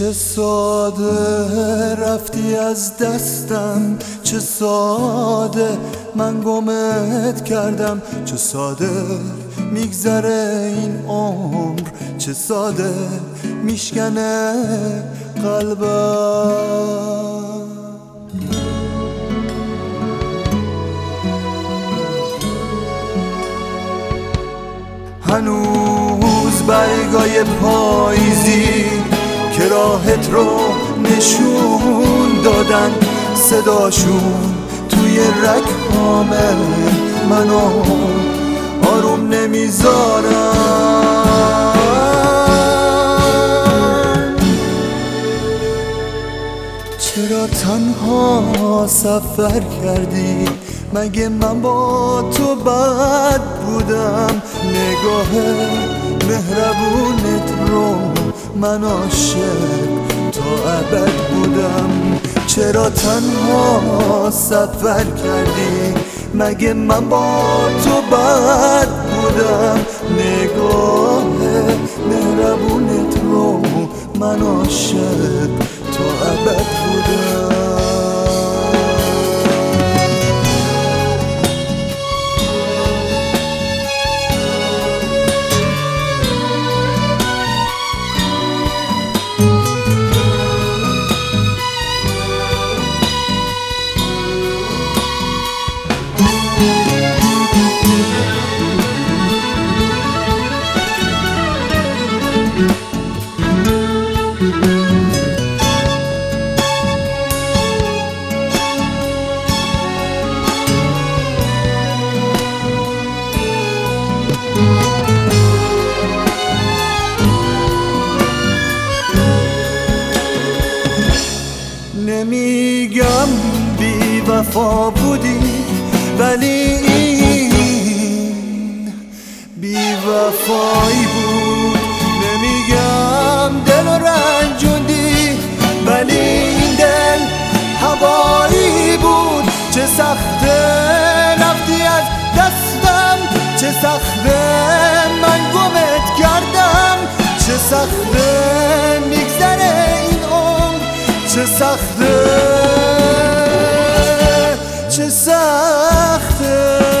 چه ساده رفتی از دستم، چه ساده من گمت کردم، چه ساده میگذره این عمر، چه ساده میشکنه قلبم. هنوز برگای پاییزی که راهت رو نشون دادن، صداشون توی رگ‌هام منو آروم نمیذارن. چرا تنها سفر کردی؟ مگه من با تو بد بودم؟ نگاه مهربونت رو من عاشق تا ابد بودم. چرا تنها سفر کردی؟ مگه من با تو بد بودم؟ نگاه مهربونت رو من عاشق تا ابد بودم. نمیگم بی وفا بودی، ولی این بی وفایی بود. نمیگم دل رنجوندی، ولی این دل هوایی بود. چه سخته رفتی از دستم، چه سخته من گمت کردم، چه سخته میگذره این عمر، چه سخته، چه سخته،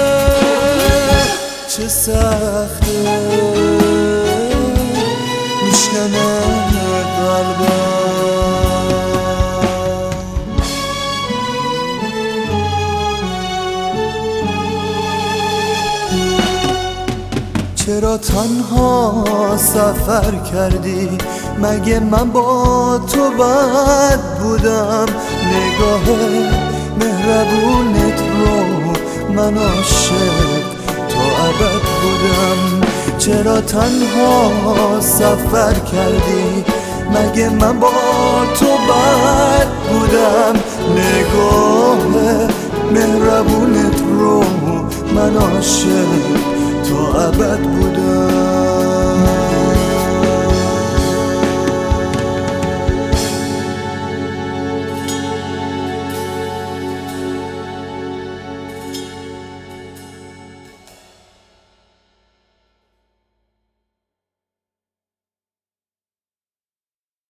چه سخته میشکنه قلبم. چرا تنها سفر کردی؟ مگه من با تو بد بودم؟ نگاه مهربونت رو من عاشق تا ابد بودم. چرا تنها سفر کردی؟ مگه من با تو بد بودم؟ نگاه